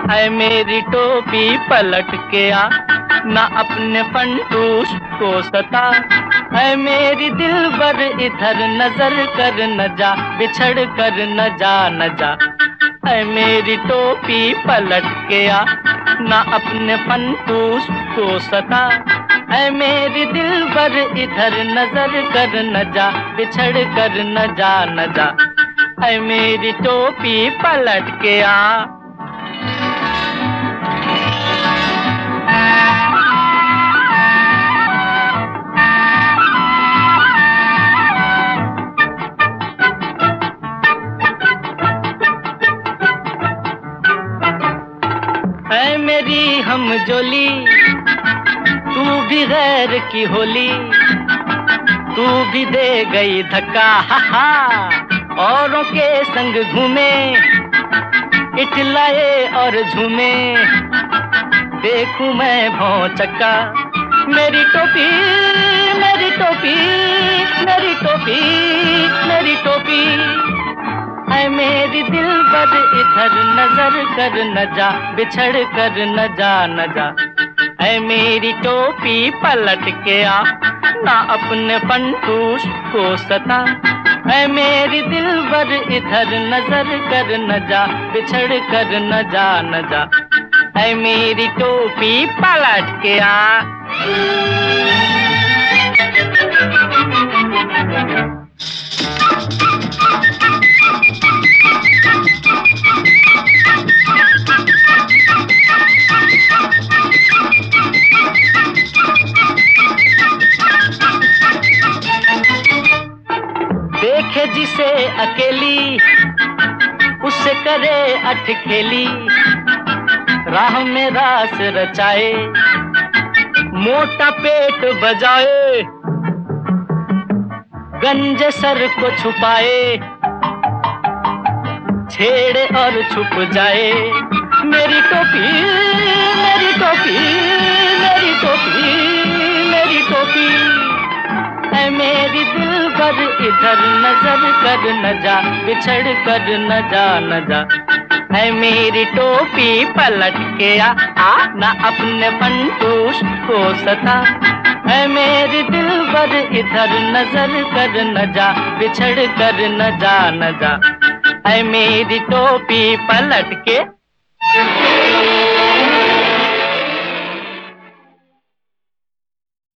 ऐ मेरी टोपी पलट के आ, ना अपने फंटूस को सता। ऐ मेरी दिलबर इधर नजर कर न जा, बिछड़ कर न जा न जा। ऐ मेरी टोपी पलट के आ, ना अपने फंटूस को सता। ऐ मेरी दिलबर इधर नजर कर न जा, बिछड़ कर न जा न जा। ऐ मेरी टोपी पलट के आ। ऐ मेरी हमजोली, तू भी गैर की होली, तू भी दे गई धक्का। हा हा, औरों के संग घूमे, इठलाए और झूमे, देखूं मैं भौचक्का। मेरी टोपी मेरी टोपी मेरी टोपी मेरी टोपी। ऐ मेरी दिलबर इधर नजर कर न जा, बिछड़ कर न जा न जा। ऐ मेरी टोपी पलट के आ, ना अपने फंटूस को सता। ऐ मेरी दिलबर इधर नजर कर न जा, बिछड़ कर न जा न जा। ऐ मेरी टोपी पलट के आ। देखे जिसे अकेली, उससे करे अटखेली, राह में रास रचाए, मोटा पेट बजाए, गंजे सर को छुपाए, छेड़े और छुप जाए। मेरी टोपी मेरी टोपी मेरी टोपी मेरी टोपी। ऐ मेरी दिलबर इधर नजर कर न जा, बिछड़ कर न जा न जा। ऐ मेरी टोपी पलट के आ, ना अपने फंटूस को सता। ऐ मेरी दिलबर इधर नजर कर न जा, बिछड़ कर न जा न जा। ऐ मेरी टोपी पलट के